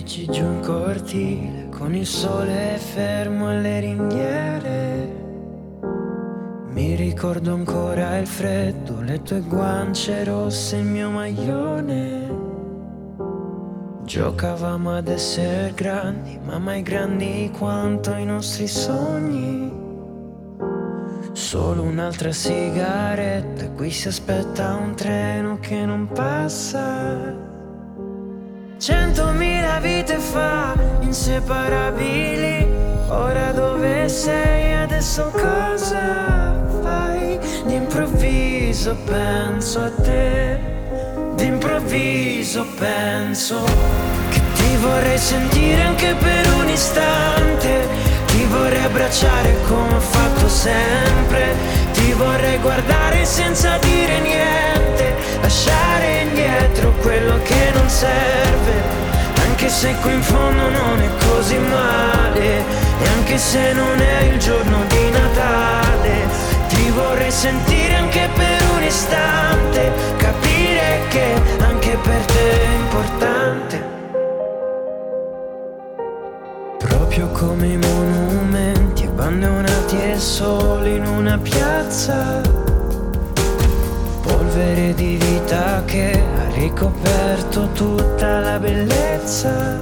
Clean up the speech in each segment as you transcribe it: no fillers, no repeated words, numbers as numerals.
bici giù in cortile, con il sole fermo alle ringhiere. Mi ricordo ancora il freddo, le tue guance rosse, il mio maglione. Giocavamo ad essere grandi, ma mai grandi quanto i nostri sogni. Solo un'altra sigaretta, qui si aspetta un treno che non passa. 100.000 vite fa, inseparabili. Ora dove sei, adesso cosa fai? D'improvviso penso a te, d'improvviso penso che ti vorrei sentire anche per un istante. Ti vorrei abbracciare come ho fatto sempre. Ti vorrei guardare senza dire niente, lasciare indietro quello che non serve. Anche se qui in fondo non è così male, e anche se non è il giorno di Natale. Ti vorrei sentire anche per un istante, capire che anche per te è importante. Proprio come i monumenti abbandonati e soli in una piazza. Polvere di vita che ha ricoperto tutta la bellezza.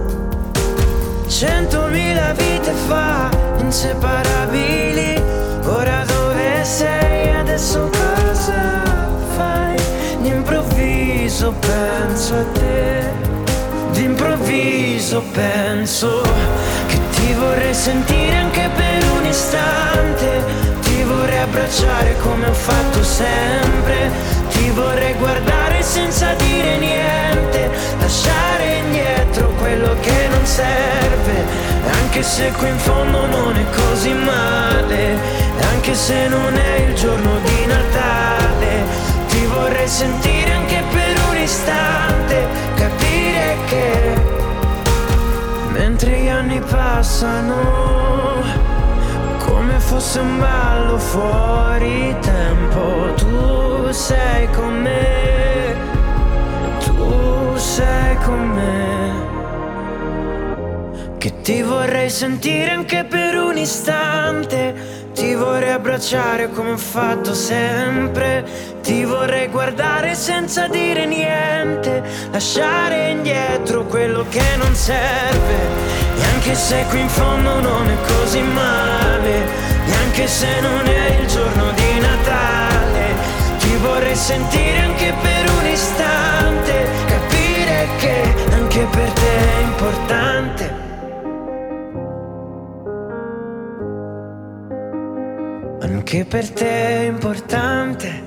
100.000 vite fa, inseparabili. Ora dove sei, adesso cosa fai? D'improvviso penso a te, d'improvviso penso che ti vorrei sentire anche per un istante. Ti vorrei abbracciare come ho fatto sempre. Ti vorrei guardare senza dire niente, lasciare indietro quello che non serve. E anche se qui in fondo non è così male, e anche se non è il giorno di Natale. Ti vorrei sentire anche per un istante, capire che mentre gli anni passano, come fosse un ballo fuori tempo, tu sei con me, tu sei con me. Che ti vorrei sentire anche per un istante. Ti vorrei abbracciare come ho fatto sempre. Ti vorrei guardare senza dire niente, lasciare indietro quello che non serve. E anche se qui in fondo non è così male, e anche se non è il giorno di Natale. Ti vorrei sentire anche per un istante, capire che anche per te è importante. Anche per te è importante.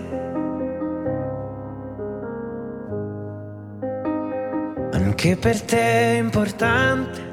Anche per te è importante.